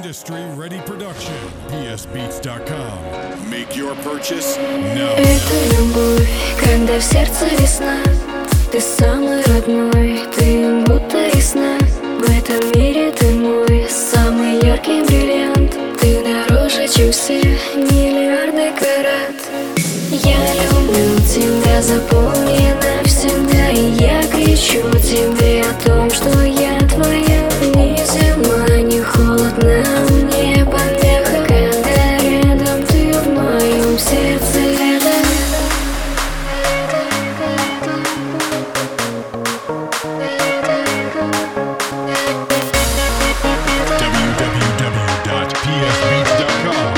Industry-ready production. PSBeats.com. Make your purchase now. Это любовь, когда в сердце весна. Ты самый родной, ты будто весна. В этом мире ты мой самый яркий бриллиант. Ты дороже, чем все миллиарды карат. Я люблю тебя, запомни навсегда. И я кричу тебе о том, что я твоя. Ни зима, ни холодно, не помеха, когда рядом ты в моем сердце лето. www.psbeats.com.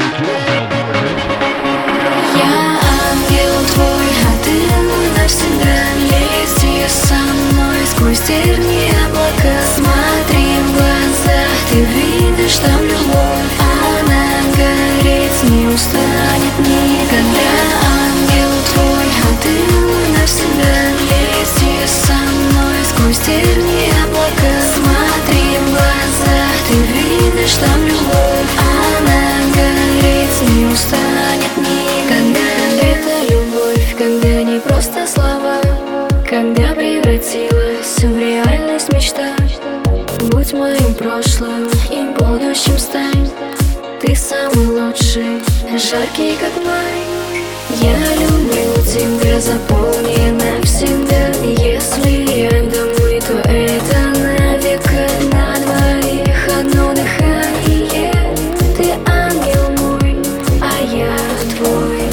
Я ангел твой, а ты мой навсегда. Лети со мной сквозь тернии облака. Смотри в глаза, ты видишь там любовь. Она горит, не устанет никогда. Ангел твой, а ты мой навсегда. Лети со мной сквозь тернии облака. Смотри в глаза, ты видишь там любовь. Она горит, не устанет никогда. Это любовь, когда не просто слова, когда превратилась в реальность мечта. Будь моим прошлым и будущим стань. Ты самый лучший, жаркий как май. Я люблю тебя, запомни навсегда. Если рядом мы, то это навека. На двоих одно дыхание. Ты ангел мой, а я твой.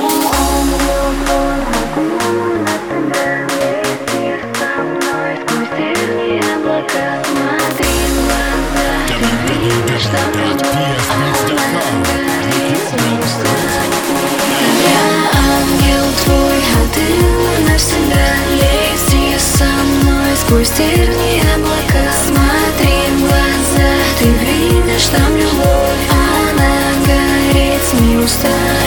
Сквозь тернии облака, смотри в глаза, ты видишь там любовь. Она горит, не устанет.